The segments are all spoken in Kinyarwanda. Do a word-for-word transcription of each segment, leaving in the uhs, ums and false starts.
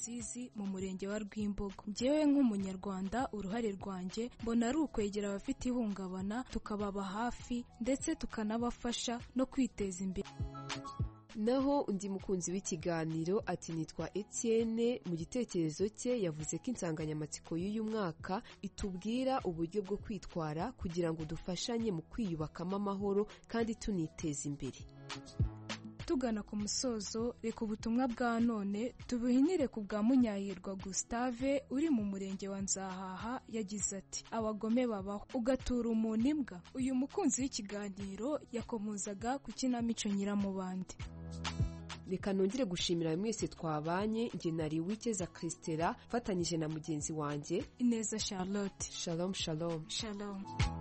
Rusizi mu murenge wa Rwimbogo. Njyewe nk'umunyarwanda uruhare rwanjye mbona ari ukwegera abafite ihungabana tukababa hafi ndetse tukanabafasha no kwiteza imbere. Naho undi mukunzi w'ikiganiro ati nitwa Etienne, mu gitekerezo cye yavuze ko insanganyamatsiko y'uyu mwaka itubwira uburyo bwo kwitwara kugira ngo dufashanye mu kwiyubakamo amahoro kandi tuniteza imbere. Tugana ku musozo, reka ubutumwa bwa none tubuhinire ku bwa Munyahirwa Gustave uri mu murenge wa Nzahaha. Yagize ati abagome babaho ugatura umuntu imbwa. Uyu mukunzi w'ikiganiro yakomozaga ku kinamico Nyiramubande. Reka nongere gushimira mwese twabanye, nge nari Wikeza Christela fatanyije na mugenzi wanjye Ineza Charlotte. Shalom shalom. Shalom.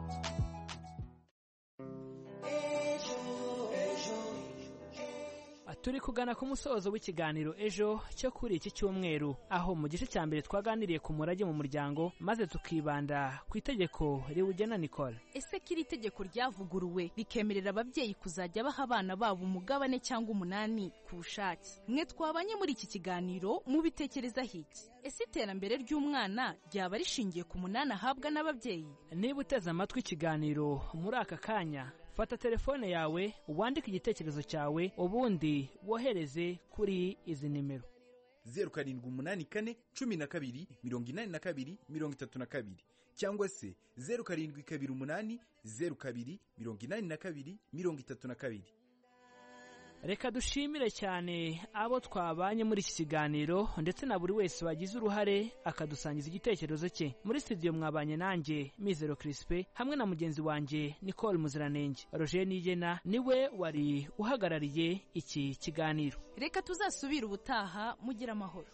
Turi kugana ku musozo w'ikiganiro ejo cyo kuri iki cyumweru, aho mu gice cya mbere twaganiriye ku murage mu muryango maze tukibanda ku itegeko riwugena. Nicole, ese kiri itegeko ryavuguruwe rikemerera ababyeyi kuzajya baha abana babo umugabane cyangwa umunani ku bushake. Mwe twabanye muri iki kiganiro mubitekerezaho iki? Ese iterambere ry'umwana ryaba rishingiye ku munani ahabwa n'ababyeyi? Niba uteze amatwi ikiganiro muri aka kanya, fata telefone yawe wandike igitekerezo cyawe ubundi wohereze kuri izi nimero: zeru karindwi umunani kane cumi na kabiri mirongo inani na kabiri mirongo itatu na kabiri cyangwa se zeru karindwi kabiri umunani zeru kabiri mirongo inani na kabiri mirongo itatu na kabiri. Reka dushimire cyane abo twabanye muri iki kiganiro ndetse na buri wese wagize uruhare akadusangiza igitekerezo cye. Muri studio mwabanye nanjye Mizero Crispe hamwe na mugenzi wanjye Nicole Muziranenge. Roger Nigena niwe wari uhagarariye iki kiganiro. Reka tuzasubira ubutaha, mugira amahoro.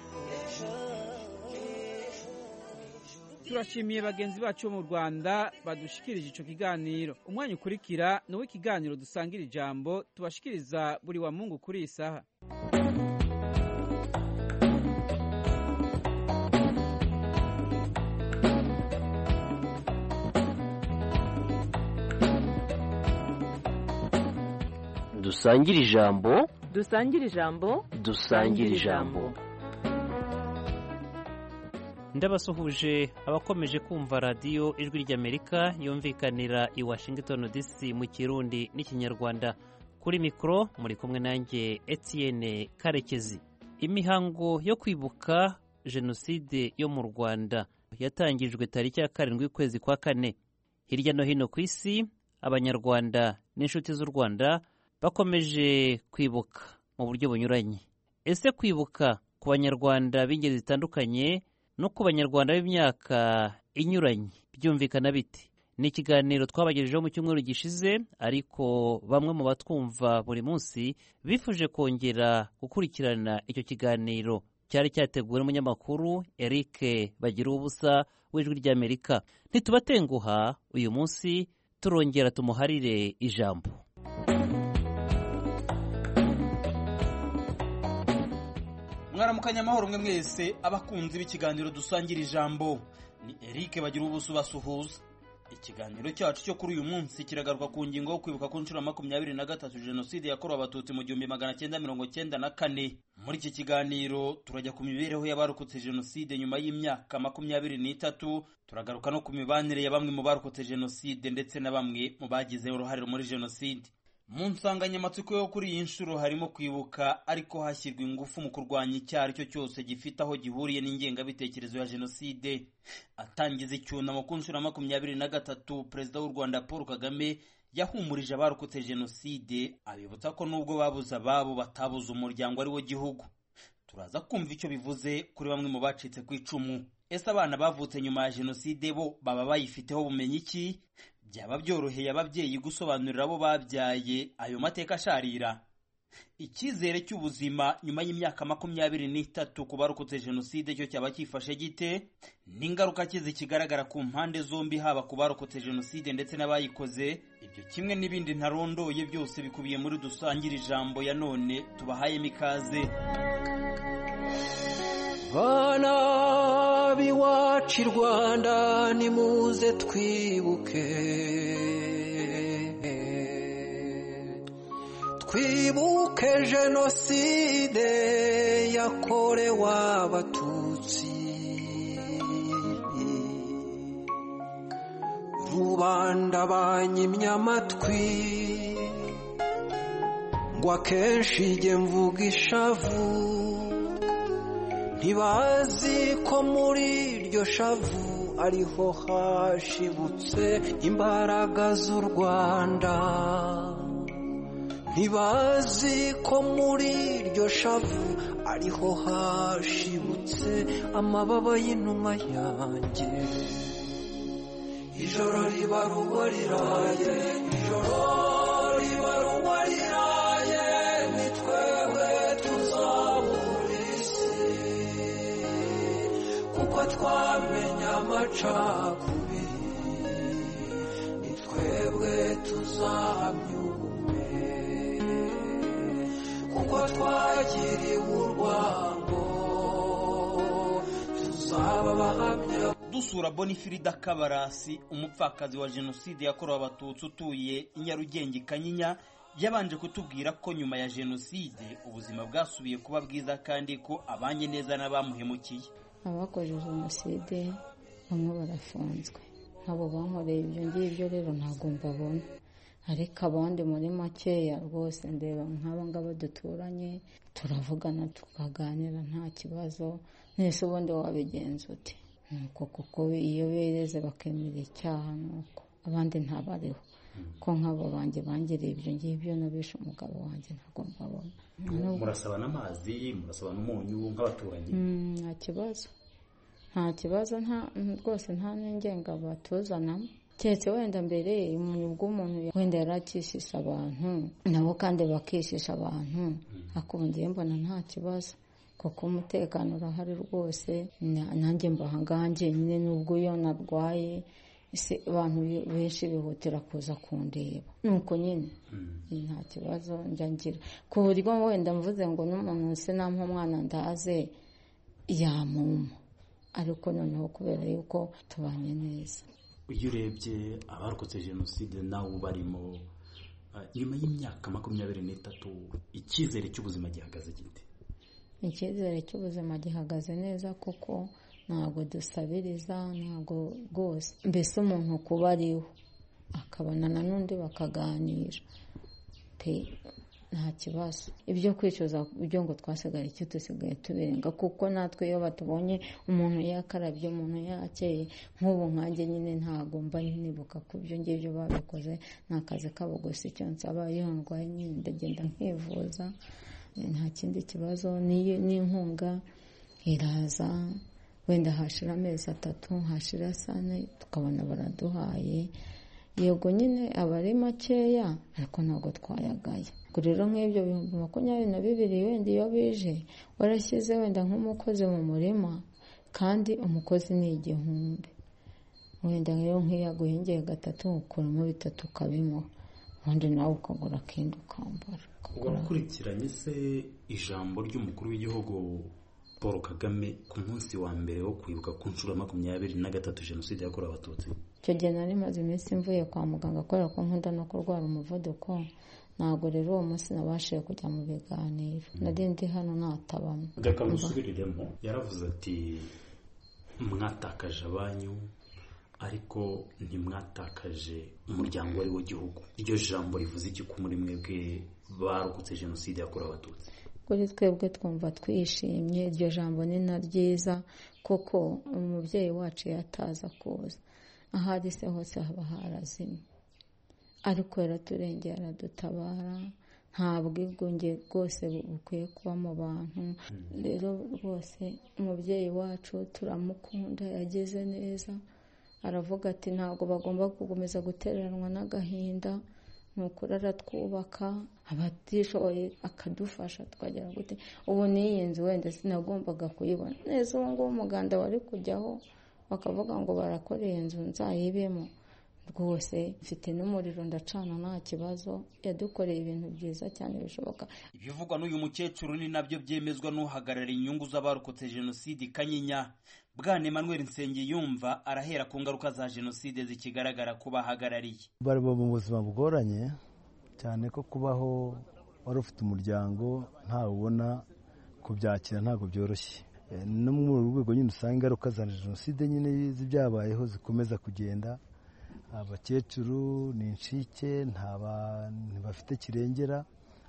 Turashimiye bagenzi bacu mu Rwanda badushikirije ico kiganiro. Umwanya ukurikira ni w'ikiganiro dusangira ijambo tubashikiriza buri wa Mungu kuri isaha. Dusangira ijambo, dusangira ijambo, dusangira ijambo. Ndabasuhuje abakomeje kumva radio Ijwi ry'Amerika yumvikanira i Washington D C mu Kirundi n'Ikinyarwanda. Kuri mikro muri kumwe nanjye Etienne Karekezi. Imihango yo kwibuka jenoside yo mu Rwanda yatangijwe tariki ya karindwi kwezi kwa kane. Hirya no hino ku isi abanyarwanda n'inshuti z'u Rwanda bakomeje kwibuka mu buryo bunyuranye. Ese kwibuka ku banyarwanda b'ingeri zitandukanye no ku banyarwanda b'imyaka inyuranye byumvikana biti? Ni ikiganiro twabagejejeho mu cyumweru gishize, ariko bamwe mu batwumva buri munsi bifuje kongera gukurikirana icyo kiganiro. Cyari cyateguwe n'umunyamakuru Eric Bagiruwubusa w'Ijwi ry'Amerika. Ntitubatenguha, uyu munsi turongera tumuharire ijambo. Mwaramukanya amahoro mwe mwese abakunzi b'ikiganiro dusangira ijambo. Ni Eric Bagiruwubusa basuhuza. Ikiganiro cyacu cyo kuri uyu munsi kiragaruka ku ngingo yo kwibuka ku nshuro makumyabiri na gatatu jenoside yakorewe abatutsi mu gihumbi magana cyenda mirongo cyenda na kane. Muri iki kiganiro turajya ku mibereho y'abarokotse jenoside nyuma y'imyaka makumyabiri n'itatu, turagaruka no ku mibanire ya bamwe mu barokotse jenoside ndetse na bamwe mu bagize uruhare muri jenoside. Mu nsanganyamatsiko yo kuri iyi nshuro harimo kwibuka ariko hashyirwa ingufu mu kurwanya icyaha aricyo cyose gifite aho gihuriye n'ingengabitekerezo ya jenoside. Atangiza icyunamo ku nshuro makumyabiri na gatatu, Perezida w'u Rwanda Paul Kagame yahumurije abarokotse jenoside, abibutsa ko nubwo babuze ababo batabuze umuryango ari wo gihugu. Turaza kumva icyo bivuze kuri bamwe mu bacitse ku icumu. Ese abana bavutse nyuma ya jenoside bo baba bayifiteho bumenyi iki? Byaba byoroheye ababyeyi gusobanurira abo babyaye ayo mateka asharira? Icyizere cy'ubuzima nyuma y'imyaka makumyabiri n'itatu ku barokotse jenoside cyo cyaba cyifashe gite? N'ingaruka ki zikigaragara ku mpande zombi, haba ku barokotse jenoside ndetse n'abayikoze? Ibyo kimwe n'ibindi ntarondoye byose bikubiye muri dusangira ijambo ya none, tubahayemo ikaze. Bana b'iwacu i Rwanda nimuze twibuke, twibuke jenoside yakorewe abatutsi, rubanda banyimye amatwi ngo akenshi jye mvuga ishavu, ntibazi ko muri iryo shavu ariho hashibutse imbaraga z'u Rwanda, ntibazi ko muri iryo shavu ariho hashibutse amababa y'inuma yanjye. Ijoro riba rugo riraye, ijoro riba rugo riraye, ni twebwe tuzabura isi, kuko twamenye amacakubiri, ni twebwe tuzamyume, kuko twagiriwe urwango, tuzaba abahamya. Dusura Bonifrida Kabarasi, umupfakazi wa jenoside yakorewe abatutsi utuye i Nyarugenge Kanyinya, yabanje kutubwira ko nyuma ya jenoside ubuzima bwasubiye kuba bwiza kandi ko abanye neza n'abamuhemukiye. Abakoze jenoside bamwe barafunzwe, abo bankoreye ibyo ngibyo rero ntabwo mbabona, ariko abandi muri makeya rwose ndeba nk'aba ngaba duturanye, turavugana tukaganira nta kibazo. Nese ubundi wabigenza uti? Nuko kuko iyo bereze bakemera icyaha, nuko abandi ntabariho, ko nk'abo banjye bangiriye ibyo ngibyo nabishe umugabo wanjye ntabwo mbabona. Murasaba n'amazi, murasaba n'umunyu nk'abaturanyi? Nta kibazo, nta kibazo, nta rwose nta n'ingenga batuzanamo, keretse wenda mbere umuntu bw'umuntu wenda yarakishisha abantu nabo kandi bakishisha abantu, akundiye mbona nta kibazo kuko umutekano urahari rwose. Nanjye mbahanganje nyine nubwo iyo narwaye abantu benshi bihutira kuza kundeba, nuko nyine nta kibazo njya ngira, ku buryo wenda mvuze ngo n'umuntu se nampa umwana ndaze yamuma, ariko noneho kubera yuko tubanye neza. Iyo urebye abarokotse jenoside nawe ubarimo, nyuma y'imyaka makumyabiri n'itatu icyizere cy'ubuzima gihagaze gite? Icyizere cy'ubuzima gihagaze neza kuko ntabwo dusabiriza, ntabwo rwose, mbese umuntu kuba ariho akabonana n'undi bakaganira pe, nta kibazo. Ibyo kwicuza ibyo ngo twasigaye icyo dusigaye tubirenga, kuko natwe iyo batubonye umuntu yakarabye, umuntu yakeye, nk'ubu nkanjye nyine ntabwo mba nibuka ku byo ngibyo babikoze, ni akazi kabo gusa. Icyo nsaba iyo ndwaye nyine ndagenda nkivuza, nta kindi kibazo. N'inkunga iraza, wenda hashira amezi atatu, hashira sane, tukabona baraduhaye, yego nyine aba ari makeya ariko ntabwo twayagaye. Rero nk'ibyo bihumbi makumyabiri na bibiri wenda iyo bije warashyize wenda nk'umukozi mu murima, kandi umukozi ni igihumbi, wenda rero nk'iyo aguhingeye gatatu ukuramo bitatu ukabimuha, ubundi nawe ukagura akenda ukambara. Wakurikiranye se ijambo ry'umukuru w'igihugu Paul Kagame ku munsi wa mbere wo kwibuka ku nshuro makumyabiri na gatatu jenoside yakorewe abatutsi? Icyo gihe nari maze iminsi mvuye kwa muganga kubera ko nkunda no kurwara umuvuduko, ntabwo rero uwo munsi nabashije kujya mu biganiro, nari ndi hano natabamo. Reka musubiriremo, yaravuze ati mwatakaje abanyu ariko ntimwatakaje umuryango wari w'igihugu. Iryo jambo rivuze iki ku muri mwebwe barokotse jenoside yakorewe abatutsi? Kuri twebwe twumva twishimye, iryo jambo ni na ryiza kuko umubyeyi wacu yataza kuza, ahari se hose haba harazimye, ariko yaraturengera aradutabara, nta bwigunge bwose bukwiye kuba mu bantu. Rero rwose umubyeyi wacu turamukunda, yageze neza, aravuga ati ntabwo bagomba gukomeza gutereranwa n'agahinda, nukuri aratwubaka, abatishoboye akadufasha tukagera gute. Ubu n'iyi nzu wenda sinagombaga kuyibona neza, ubu ngubu umuganda wari kujyaho bakavuga ngo barakoreye inzu nzayibemo, rwose mfite n'umuriro ndacana nta kibazo, yadukoreye ibintu byiza cyane bishoboka. Ibivugwa n'uyu mukecuru ni nabyo byemezwa n'uhagarariye inyungu z'abarokotse jenoside Kanyinya, Bwana Emmanuel Nsengiyumva, arahera ku ngaruka za jenoside zikigaragara ku bahagarariye. Bari mu buzima bugoranye cyane ko kubaho wari ufite umuryango ntawe ubona kubyakira ntabwo byoroshye. No mu rwego nyine usanga ingaruka za jenoside nyine z'ibyabayeho zikomeza kugenda. Abakecuru ni incike ntibafite kirengera,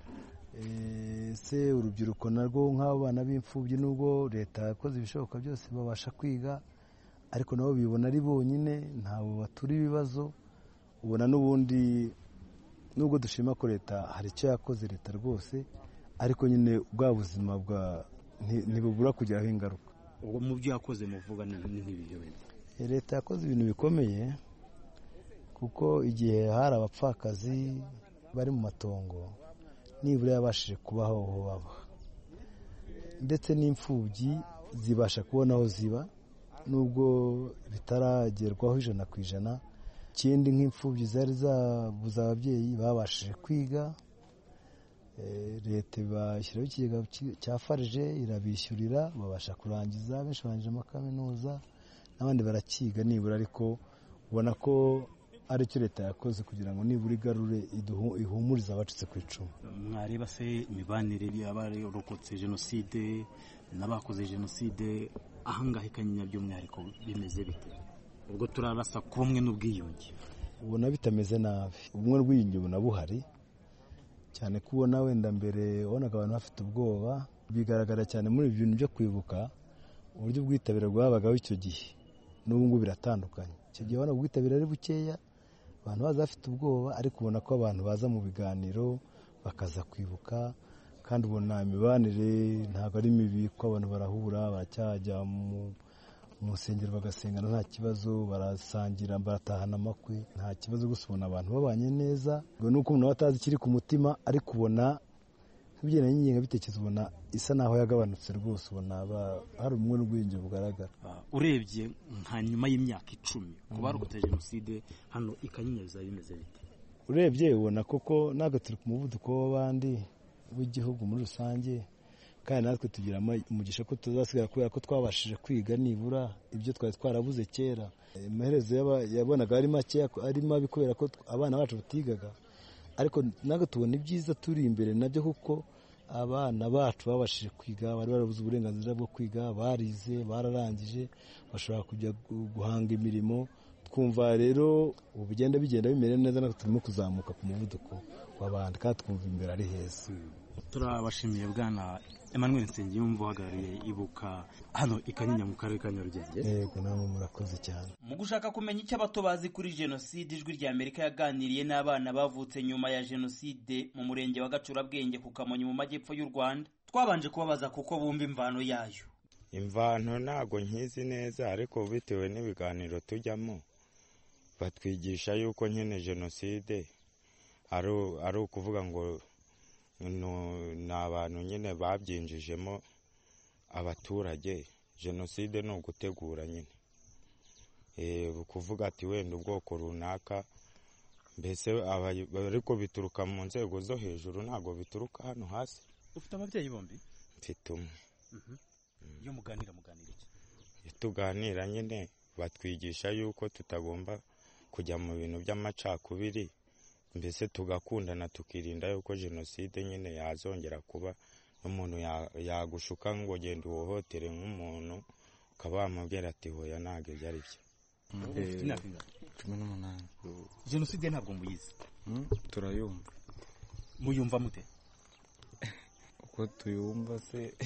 se urubyiruko narwo nk'abana b'imfubyi nubwo leta yakoze ibishoboka byose babasha kwiga, ariko nabo bibona ari bonyine ntabwo batura ibibazo. Ubona n'ubundi nubwo dushima ko leta hari icyo yakoze leta rwose, ariko nyine bwa buzima bwa ntibubura kugiraho ingaruka. Ubwo mu byo yakoze muvuga ni nk'ibyo wenda leta yakoze ibintu bikomeye, kuko igihe hari abapfakazi bari mu matongo nibura yabashije kubaho aho baba, ndetse n'imfubyi zibasha kubona aho ziba nubwo bitaragerwaho ijana ku ijana. Ikindi nk'imfubyi zari zabuze ababyeyi babashije kwiga, leta ibashyiraho ikigega cya farije irabishyurira babasha kurangiza, benshi barangije amakaminuza n'abandi barakiga nibura, ariko ubona ko aricyo leta yakoze kugira ngo nibura igarure ihumurize abacitse ku icumu. Mwareba se imibanire y'abarokotse jenoside n'abakoze jenoside ahangaha Kanyinya by'umwihariko bimeze bite? Ubwo turarasa ku bumwe n'ubwiyunge, ubona bitameze nabi. Ubumwe n'ubwiyunge ubona buhari cyane, kubona wenda mbere wabonaga abantu bafite ubwoba. Bigaragara cyane muri ibi bintu byo kwibuka, uburyo bwitabira bwabagaho icyo gihe n'ubu ngubu biratandukanye. Icyo gihe ubona ubwitabire ari bukeya, abantu baza bafite ubwoba, ariko ubona ko abantu baza mu biganiro bakaza kwibuka, kandi ubona imibanire ntabwo ari mibi, ko abantu barahura baracyajya mu nsengero bagasengana nta kibazo, barasangira baratahana amakwe nta kibazo. Gusa ubona abantu babanye neza, ngo nuko umuntu batazi ikiri ku mutima, ariko ubona nk'ibyo n'ingingo bitekerezo ubona isa naho yagabanutse rwose, ubona hari ubumwe n'ubwiyunge bugaragara. Urebye nka nyuma y'imyaka icumi ku barokotse jenoside hano i Kanyinya bizaba bimeze bite? Urebye ubona koko ntabwo turi ku muvuduko w'abandi w'igihugu muri rusange, kandi natwe tugira umugisha ko tuzasigara kubera ko twabashije kwiga nibura ibyo twari twarabuze kera. Amaherezo yabonaga ari make ari mabi kubera ko abana bacu batigaga, ariko natwe tubona ibyiza turi imbere nabyo, kuko abana bacu babashije kwiga, bari barabuze uburenganzira bwo kwiga, barize bararangije bashobora kujya guhanga imirimo. Twumva rero ubu bigenda bigenda bimera neza, natwe turimo kuzamuka ku muvuduko w'abandi, kandi twumva imbere ari heza. Turabashimiye Bwana Emmanuel Nsengiyumva uhagarariye Ibuka hano i Kanyinya mu karere ka Nyarugenge. Yego, namwe murakoze cyane. Mu gushaka kumenya icyo abato bazi kuri jenoside, Ijwi rya Amerika yaganiriye n'abana bavutse nyuma ya jenoside mu murenge wa Gacurabwenge ku Kamonyi mu majyepfo y'u Rwanda. Twabanje kubabaza kuko bumva imvano yayo. Imvano ntago nkizi neza, ariko bitewe n'ibiganiro tujyamo batwigisha yuko nyine jenoside ari ukuvuga ngo ni abantu nyine babyinjijemo abaturage. Jenoside ni ugutegura nyine, kuvuga ati wenda ubwoko runaka, mbese ariko bituruka mu nzego zo hejuru, ntabwo bituruka hano hasi. Ufite ababyeyi bombi? Mfite umwe. Iyo muganira muganira iki? Iyo tuganira nyine batwigisha yuko tutagomba kujya mu bintu by'amacakubiri, mbese tugakundana, tukirinda yuko jenoside nyine yazongera kuba, n'umuntu yagushuka ngo genda uhohotere nk'umuntu ukaba wamubwira ati hoya ntabwo ibyo ari byo. Ufite imyaka ingana? cumi n'umunani. Jenoside ntabwo muyizi? Turayumva. Muyumva mute? Uko tuyumva se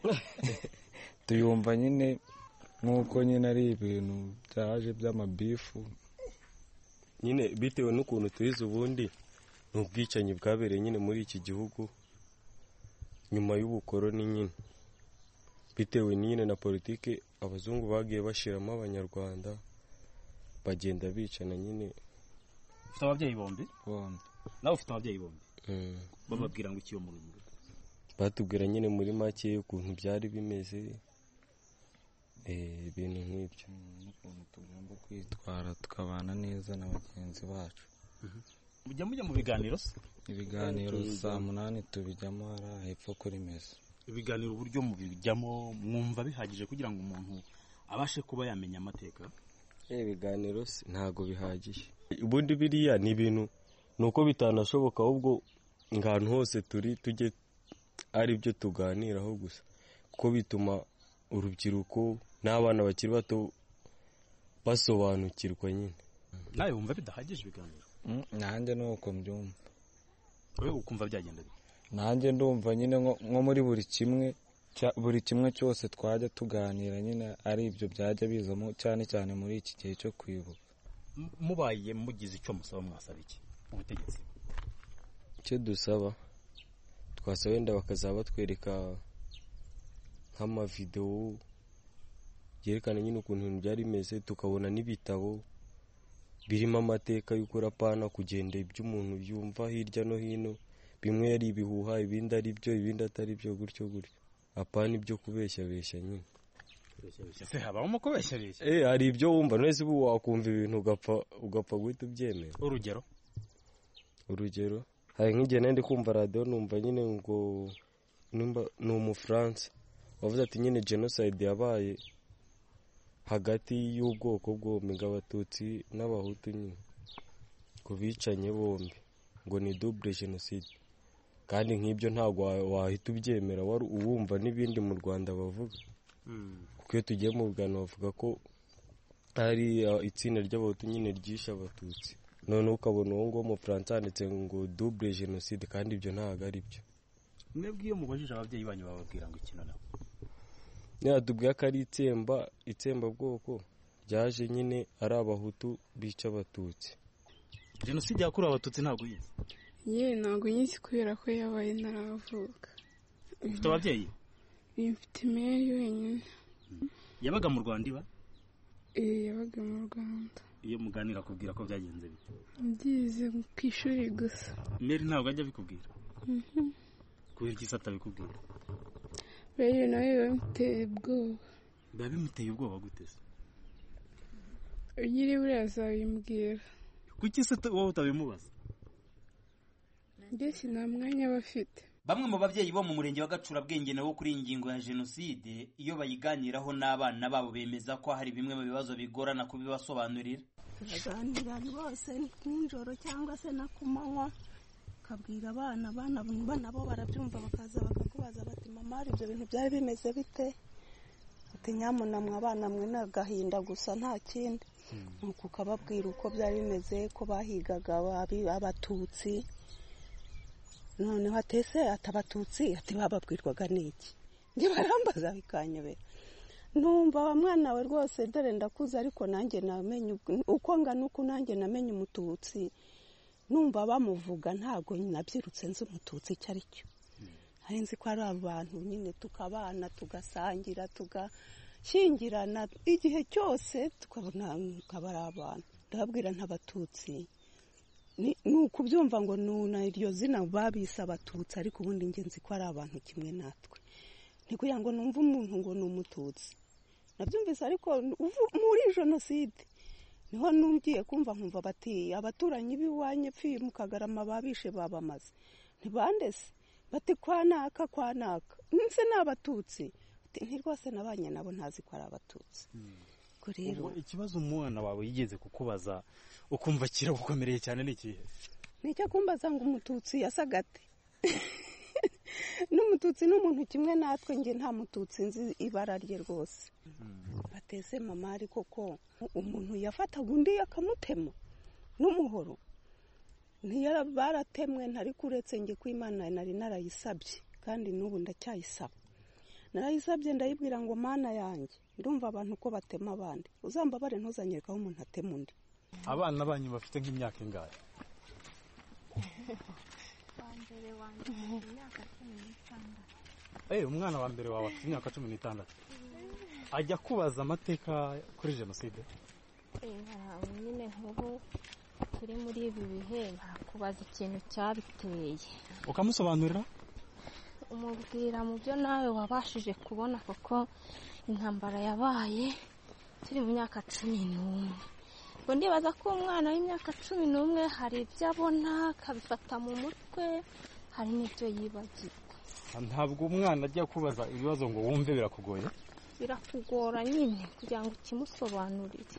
tuyumva nyine nk'uko nyine ari ibintu byaje by'amabifu nyine, bitewe n'ukuntu tuyizi. Ubundi ni ubwicanyi bwabereye nyine muri iki gihugu nyuma y'ubukoroni nyine, bitewe nyine na politiki abazungu bagiye bashiramo abanyarwanda, bagenda bicana nyine. Ufite ababyeyi bombi? Bombi. Nawe ufite ababyeyi bombi? Bababwira ngo iki yo mu rugo? Batubwira nyine muri make ukuntu byari bimeze, ibintu nk'ibyo, n'ukuntu tugomba kwitwara tukabana neza na bagenzi bacu. Mujya mujya mu biganiro se? Ibiganiro saa munani tubijyamo hariya hepfo kuri meza. Ibiganiro uburyo mubijyamo mwumva bihagije kugira ngo umuntu abashe kuba yamenya amateka? Ibiganiro ntago bihagije. Ubundi biriya ni ibintu nuko bitanashoboka, ahubwo ahantu hose turi tujye ari byo tuganiraho gusa, kuko bituma urubyiruko n'abana bakiri bato basobanukirwa nyine. nawe wumva bidahagije ibiganiro? nanjye nuko mbyumva. wowe ukumva byagenda bite? nanjye ndumva nyine nko muri buri kimwe buri kimwe cyose twajya tuganira nyine ari ibyo byajya bizamo, cyane cyane muri iki gihe cyo kwibuka. mubaye mugize icyo musaba mwasaba iki ubutegetsi? icyo dusaba twasaba wenda bakazaba batwereka nk'amavidewo yerekana nyine ukuntu ibintu byari bimeze, tukabona n'ibitabo birimo amateka y'uko rapana kugenda ibyo umuntu yumva hirya no hino, bimwe yari ibihuha ibindi ari byo ibindi atari byo, gutyo gutyo. apana ibyo kubeshyabeshya nyine. se habamo kubeshyabeshya? eh hari ibyo wumva nese ubu wakumva ibintu ugapfa ugapfa guhita ubyemera. urugero urugero hari nk'igihe nandi kumva radio numva nyine ngo numba ni umufaransa wavuze ati nyine genocide yabaye hagati y'ubwoko bwombi bw'abatutsi n'abahutu nyine kubicanye bombi ngo ni double genocide, kandi nk'ibyo ntabwo wahita ubyemera wari uwumva n'ibindi mu Rwanda bavuga. kuko iyo tugiye mu Rwanda bavuga ko ari itsinda ry'abahutu nyine ryishe abatutsi, none ukabona uwo ngo mu Faransa handitse ngo double genocide, kandi ibyo ntabwo ari byo. mwebwe iyo mubajije ababyeyi banyu bababwira ngo ikino nabo? Nyatubwiye ko ari itsemba itsemba bwoko ryaje nyine ari abahutu bica abatutsi. Jenoside yakorewe abatutsi ntabwo yize? Ye ntabwo yize kubera ko yabaye ntaravuka. Ufite ababyeyi? Mfite imeri wenyine. Yabaga mu Rwanda iba? Eh yabaga mu Rwanda. Iyo muganira akubwira ko byagenze bite? Ndize ku ishuri gusa. Meri ntabwo ajya bikubwira? Mhm. Kubera iki sata bikubwira? Rero nawe bimuteye ubwoba. Biba bimuteye ubwoba gute se? Ugire buriya azabimbwira. Kuki se wowe utabimubaza? Ndetse nta mwanya bafite. Bamwe mu babyeyi bo mu murenge wa Gacurabwenge nabo kuri ingingo ya jenoside iyo bayiganiraho n'abana babo bemeza ko hari bimwe mu bibazo bigorana kubibasobanurira. Turaganira bose n'ijoro cyangwa se na kumanywa, kabwira abana abana bana bo barabyumva bakaza bakakubaza bati mama hari ibyo bintu byari bimeze bite? Ati nyamuna mwe abana mwe nagahinda gusa nta kindi. Nuko ukababwira uko byari bimeze ko bahigaga abatutsi. None hatese atabatutsi ati bababwirwaga niki? Nge barambaza bikanyobera. Numva wa mwana we rwose dore ndakuza ariko nanjye namenye uko ngana uko nanjye namenye umututsi. Numva bamuvuga ntago nabyirutse nzi umututsi cyari cyo. Hari nzi ko ari abantu nyine tukabana tugasangira tugashyingirana igihe cyose tukabona kabara abantu. Ndababwira ntabatutsi. Ni ukubyumva ngo nuna iryo zina babisa abatutsi ariko ubundi ngenzi ko ari abantu kimwe natwe. Nikuya ngo numva umuntu ngo numututsi. Nabyumvise ariko muri jenoside niho numgiye kumva nkumva bati abaturanyi biwanye pfi mu Kagarama babishe babamaze. Ntibandese bati kwanaka kwanaka. Nse nabatutsi. Nti rwose nabanye nabo ntazi ko ari abatutsi. Rero ikibazo umwana wawe yigeze kukubaza ukumva kiragukomereye cyane n'ikihe? Nicyo kumbaza ngo umututsi yasagate. N'umututsi n'umuntu kimwe natwe nge nta mututsi nzi ibara rye rwose. Batese mama ariko ko umuntu yafataga undi akamutema n'umuhoro. Ntiyara baratemwe ntari kuretse nge kw'Imana nari narayisabye kandi n'ubu ndacyayisaba. Narayisabye ndayibwira ngo mana yanjye ndumva abantu ko batema abandi. Uzamba bare ntuzanyerekaho umuntu atema undi. Abana banyu bafite nk'imyaka ingahe? Wambere wanje imyaka cumi n'itandatu. Eh umwana wa mbere wawe afite imyaka cumi n'itandatu. Ajya kubaza amateka kuri jenoside? Eh barawe nyine nk'ubu turi muri ibi bihe barakubaza ikintu cyabiteye. Ukamusobanurira? Umubwira mu byo nawe wabashije kubona kuko intambara yabaye turi mu myaka cumi n'umwe. Ngo ndibaza ko umwana w'imyaka cumi n'umwe hari ibyo abona akabifata mu mutwe hari n'ibyo yibagirwa. Ntabwo umwana ajya kubaza ibibazo ngo wumve birakugoye? Birakugora nyine kugira ngo ukimusobanurire.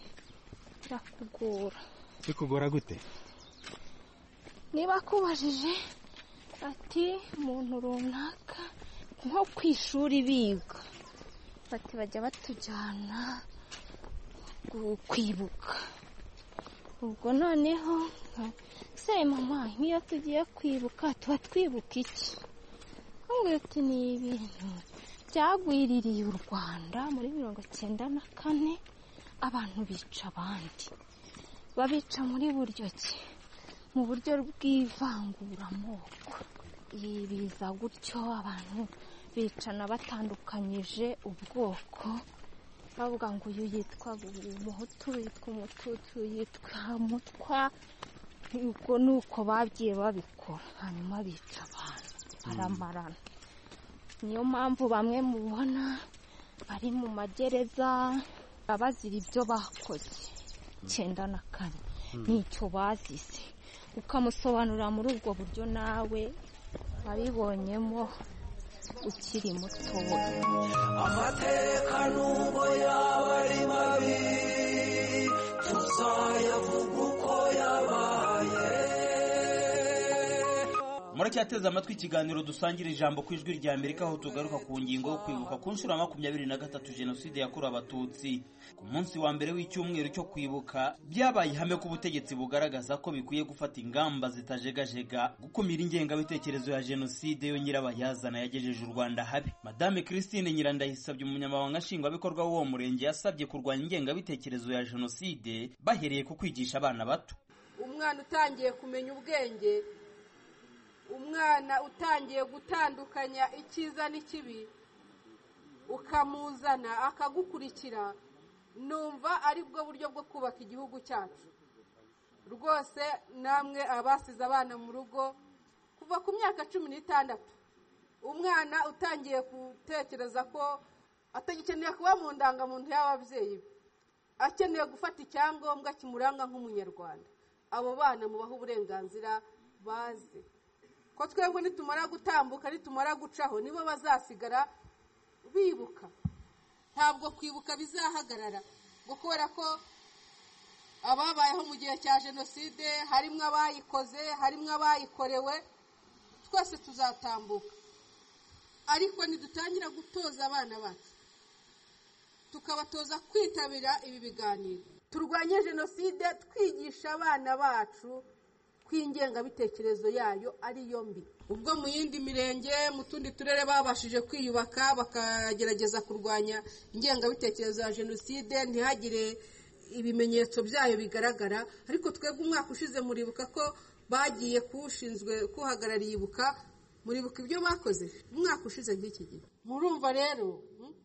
Birakugora. Bikugora gute? Niba kubajije ati umuntu runaka nko ku ishuri biga bati bajya batujyana kwibuka. Ubwo noneho se mama nk'iyo tugiye kwibuka tuba twibuka iki? Ambwira ati ni ibintu byagwiririye u Rwanda muri mirongo icyenda na kane, abantu bica abandi, babica muri buryo ki? Mu buryo bw'ivanguramoko. Ibiza gutyo abantu bicana batandukanyije ubwoko, bavuga ngo uyu yitwa umuhutu, yitwa umututsi, yitwa mutwa. Ubwo nuko bagiye babikora, hanyuma bica abantu baramarana. Niyo mpamvu bamwe mubona bari mu magereza bazira ibyo bakoze icyenda na kane, nicyo bazize. Ukamusobanurira muri ubwo buryo nawe wabibonyemo ukiri muto. Amateka nubwo yaba ari mabi tuzayavuga uko yabaye. Muracyateze amatwi ikiganiro dusangira ijambo ku ijwi rya Amerika, aho tugaruka ku ngingo yo kwibuka ku nshuro ya makumyabiri na gatatu jenoside yakorewe abatutsi. Ku munsi wa mbere w'icyumweru cyo kwibuka byabaye ihame ko ubutegetsi bugaragaza ko bikwiye gufata ingamba zitajegajega gukumira ingengabitekerezo ya jenoside yo nyirabayazana yagejeje u Rwanda habi. Madame Christine Nyirandayisabye, umunyamabanga nshingwabikorwa w'uwo murenge, yasabye kurwanya ingengabitekerezo ya jenoside bahereye ku kwigisha abana bato. Umwana utangiye kumenya ubwenge, umwana utangiye gutandukanya icyiza n'ikibi, ukamuzana akagukurikira, numva ari bwo buryo bwo kubaka igihugu cyacu. Rwose namwe abasize abana mu rugo kuva ku myaka cumi n'itandatu, umwana utangiye gutekereza ko atagikeneye kuba mu ndangamuntu y'ababyeyi be, akeneye gufata icyangombwa kimuranga nk'umunyarwanda, abo bana mubaha uburenganzira baze ko twebwe nitumara gutambuka, nitumara gucaho, nibo bazasigara bibuka. Ntabwo kwibuka bizahagarara, ngo kubera ko ababayeho mu gihe cya jenoside harimo abayikoze, harimo abayikorewe, twese tuzatambuka. Ariko nidutangira gutoza abana bacu, tukabatoza kwitabira ibi biganiro, turwanye jenoside twigisha abana bacu kw'ingengabitekerezo yayo ari yo mbi. Ubwo mu yindi mirenge, mu tundi turere babashije kwiyubaka bakagerageza kurwanya ingengabitekerezo ya jenoside, ntihagire ibimenyetso byayo bigaragara. Ariko twebwe umwaka ushize muribuka ko bagiye kushinzwe kuhagarariye ibuka, muribuka ibyo bakoze umwaka ushize nk'iki gihe. Murumva rero,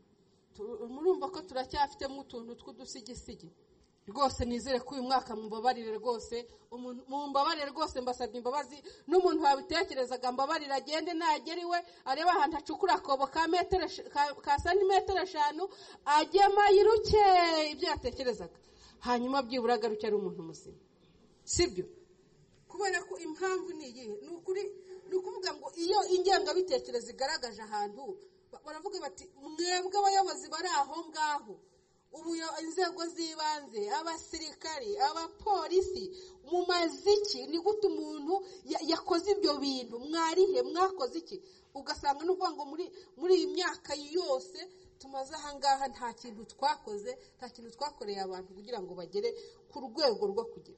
murumva ko turacyafitemo utuntu tw'udusigisigi. Rwose nizere ko uyu mwaka mubabarire rwose, mumbabarire rwose, mbasabye imbabazi. N'umuntu wabitekerezaga mbabarire agende, nagera iwe areba ahantu acukura akobo ka metero ka santimetero eshanu, agema yiruke ibyo yatekerezaga, hanyuma byibura agaruke ari umuntu muzima. Sibyo? Kubera ko impamvu ni iyihe? Ni ukuri, ni ukuvuga ngo iyo ingengabitekerezo igaragaje ahantu, baravuga bati mwebwe abayobozi bari aho ngaho, ubu inzego z'ibanze, abasirikari, abapolisi, mu maziki, ni gute umuntu yakoze ibyo bintu? Mwarihe, mwakoze iki? Ugasanga n'uvuga ngo muri muri iyi myaka yose tumaze aha ngaha nta kintu twakoze, nta kintu twakoreye abantu kugira ngo bagere ku rwego rwo kugira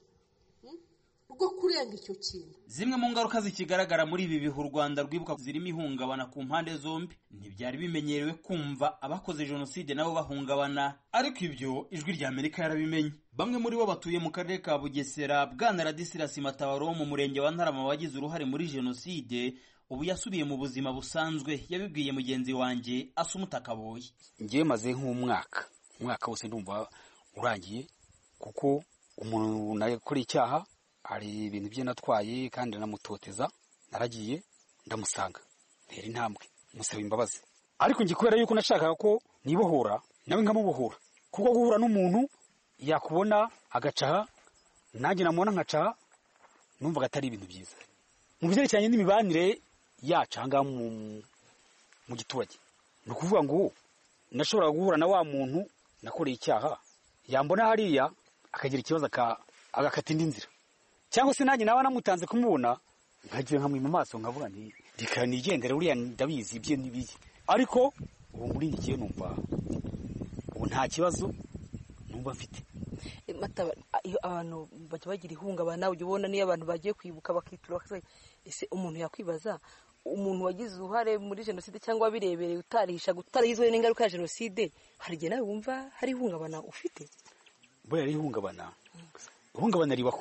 rwo kurenga icyo kintu. Zimwe mu ngaruka zikigaragara muri ibi bihe u Rwanda rwibuka zirimo ihungabana ku mpande zombi. Ntibyari bimenyerewe kumva abakoze jenoside nabo bahungabana, ariko ibyo ijwi rya Amerika yarabimenye. Bamwe muri bo batuye mu karere ka Bugesera. Bwana Radisirasi Matabaro wo mu murenge wa Ntarama wagize uruhare muri jenoside, ubu yasubiye mu buzima busanzwe. Yabibwiye mugenzi wanjye Asumuta Kaboyi. Ngiye maze nk'umwaka umwaka wose ndumva urangiye, kuko umuntu nakora icyaha hari ibintu bye natwaye kandi namutoteza, naragiye ndamusanga ntera intambwe musaba imbabazi. Ariko ngikwera yuko nashakaga ko nibohora nawe nkamubohora, kuko guhura n'umuntu yakubona agacaha nanjye namubona nkacaha, numvaga atari ibintu byiza. Mu byerekeranye n'imibanire yacanga mu mu giturage, ni ukuvuga ngo nashobora guhura na wa muntu nakoreye icyaha, yambona hariya akagira ikibazo agakata indi nzira, cyangwa se nanjye nawe namutanze kumubona nkagira nkamwima amaso nkavuga nti reka nigendere uriya ndabizi ibye n'ibiki ariko ubu muri ngiye numva ubu nta kibazo numva mfite. Iyo abantu bajya bagira ihungabana ujya ubona niyo abantu bagiye kwibuka bakitura ese umuntu yakwibaza umuntu wagize uruhare muri jenoside cyangwa birebereye utarisha gutarihizwe n'ingaruka ya jenoside hari igihe nawe wumva hari ihungabana ufite? Boya ari ihungabana ihungabana ribaho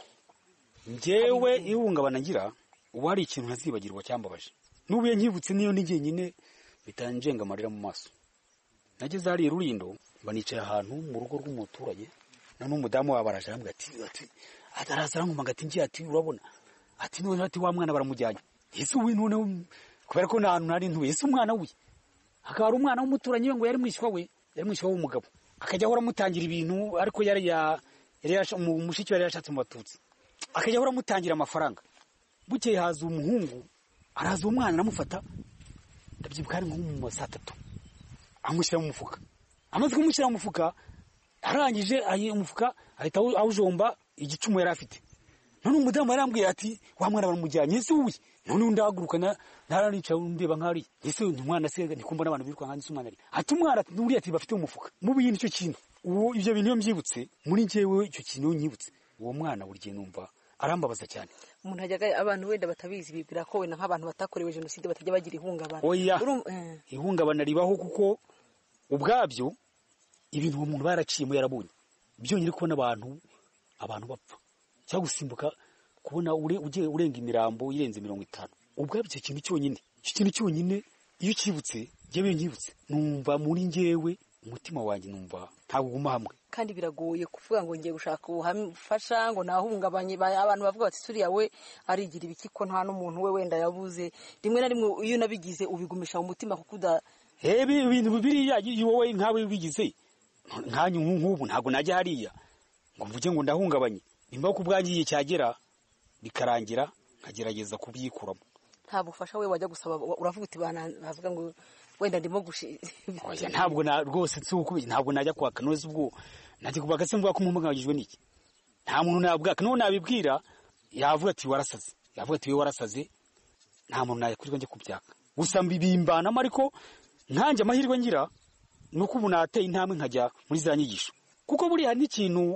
njyewe ihungabana ngira ubu hari ikintu ntazibagirwa cyambabaje n'ubuye nkibutse niyo n'igihe nyine bitanjenga amarira mu maso. Nageze hari Rurindo banicaye ahantu mu rugo rw'umuturage none umudamu wabaraje arambwira ati ati ataraza nguma ngati ngiye ati urabona ati none ati wa mwana baramujyanye Yesu we none kubera ko nta nari ntuye Yesu umwana we akaba ari umwana w'umuturanyi we ngo yari mwishywa we yari mwishywa w'umugabo akajya ahora mutangira ibintu ariko yari ya yari mushiki yari yashatse mu Batutsi akajya ahora mutangira amafaranga bukeye haza umuhungu araza umwana namufata ndabyibuka ari nko mu saa tatu amushyira mu mufuka amaze kumushyira mu mufuka arangije ayi umufuka ahita awujomba igicumu yari afite none umudamu yarambwiye ati wa mwana baramujyanye Yesu we none ndahagurukana naranica ndeba nkari Yesu umwana sega ndikumva n'abantu birwa nkandi umwana ari ati umwana nturi ati bafite umufuka mu bintu cyo kintu uwo ivyo bintu mbyibutse muri njewe icyo kintu nyibutse uwo mwana burye numva arambabaza cyane. Umuntu hajyaga abantu wenda batabizi bibwira ko wenda nk'abantu batakorewe jenoside batajya bagira ihungabana. Oya ihungabana ribaho kuko ubwabyo ibintu umuntu baraciyemo yarabonye byonyine kubona abantu abantu bapfa cyangwa gusimbuka kubona ure ugiye urenga imirambo irenze mirongo itanu ubwabyo icyo kintu cyonyine icyo kintu cyonyine iyo kibutse njyewe nkibutse numva muri njyewe umutima wanjye numva ntabwo guma hamwe kandi biragoye kuvuga ngo ngiye gushaka ubufasha ngo nahungabanye abantu bavuga bati suriya we arigira ibiki ko nta n'umuntu we wenda yabuze rimwe na rimwe iyo nabigize ubigumisha mu mutima kuko uda hebi ibintu bibiriya wowe nkawe bigize nkanyu nk'ubu ntabwo najya hariya ngo mvuge ngo ndahungabanye nimba ko ubwangiye cyagera bikarangira nkagerageza kubyikuramo. Nta bufasha we wajya gusaba uravuga uti bana bavuga ngo wenda ndimo gushi oya ntabwo na rwose tsuko ntabwo najya kwaka noze ubwo najya kubaka se mvuga ko mumpangajijwe niki nta muntu nabwaka no nabibwira yavuga ati warasaze yavuga ati we warasaze nta muntu nayakurirwa njye kubyaka gusa mbibimbana ariko nkanje amahirwe ngira nuko ubu nateye intambwe nkajya muri za nyigisho kuko buri hari n'ikintu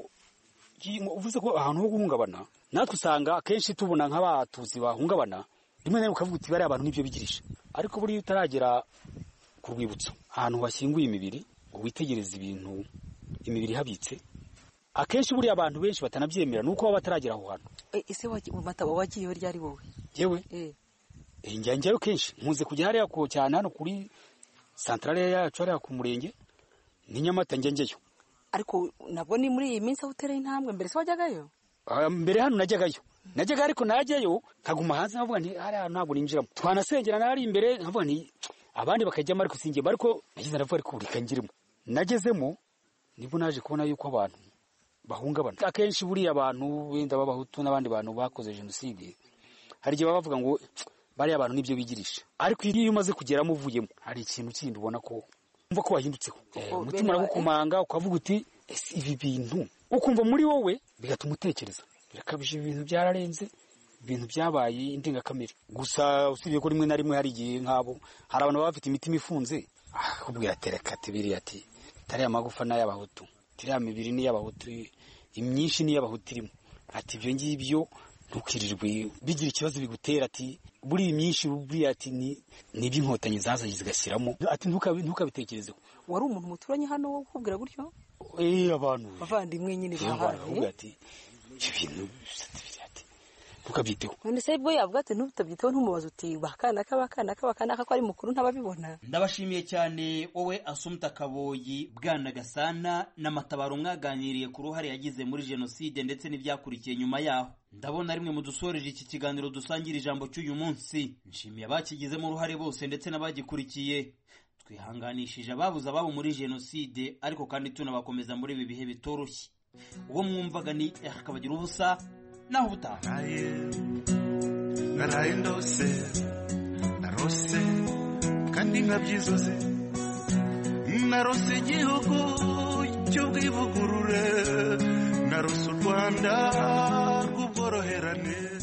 uvuze ko ahantu ho guhungabana natwe usanga akenshi tubona nk'abatuzi bahungabana rimwe nawe ukavuga uti bari abantu nibyo bigirisha ariko buri utaragera ku rwibutso ahantu bashyinguye imibiri witegereza ibintu imibiri habitse akenshi buri abantu benshi batanabyemera nuko baba bataragera aho hantu. Ese wagiye wagiye ryari wowe? Yewe eh njyanjyayo kenshi nkuze kujya hariya ko cyane hano kuri centrale yacu hariya ku murenge ni Nyamata njyanjyayo ariko nabwo ni muri iyi minsi aho utera intambwe mbere se wajyagayo? Mbere hano najyagayo najyaga ariko najyayo kaguma hanze nkavuga nti hari hano ntabwo ninjiramo twanasengera nari imbere nkavuga nti abandi bakajyamo ariko sinjye ariko nagize ndavuga ariko reka ngirimo nagezemo nibwo naje kubona yuko abantu bahungabana akenshi buri abantu wenda babahutu n'abandi bantu bakoze jenoside hari igihe bavuga ngo bari abantu nibyo bigirisha ariko iyo umaze kugeramo uvuyemo hari ikintu kindi ubona ko umva ko wahindutseho umutima uragukomanga ukavuga uti ese ibi bintu ukumva muri wowe bigatuma utekereza birakabije ibintu byararenze ibintu byabaye indengakamere gusa usibye ko rimwe na rimwe hari igihe nk'abo hari abantu baba bafite imitima ifunze akubwira tereka tibiri ati tariya magufa n'ay'abahutu tiriya mibiri n'iy'abahutu imyinshi n'iy'abahutu irimo ati ibyo ngibyo ntukirirwe bigira ikibazo bigutera ati buri myinshi buri ati ni n'iby'inkotanyi zazaye zigashyiramo ati ntukabitekerezeho. Wari umuntu muturanye hano wo kubwira gutyo? Eh abantu bavandimwe nyine bahaye ati ibintu ati ntukabyiteho. None se bwo yavuga ati ntutabyiteho ntumubaza uti bakana kabakana kabakana ko ari mukuru ntababibona. Ndabashimiye cyane wowe Asumta Kaboyi Bwana Gasana n'amatabaro mwaganiriye ku ruhare yagize muri jenoside ndetse n'ibyakurikiye nyuma yaho. Ndabona rimwe mu dusoreje iki kiganiro dusangira ijambo cy'uyu munsi. Nshimiye abakigizemo uruhare bose ndetse n'abagikurikiye. Twihanganishije ababuze ababo muri jenoside ariko kandi tunabakomeza muri ibi bihe bitoroshye. Uwo mwumvaga ni akabagira ubusa naho butaha. Naraye ndose narose kandi nkabyizoze narose igihugu cy'ubwivugurure narose u Rwanda rw'ubworoherane.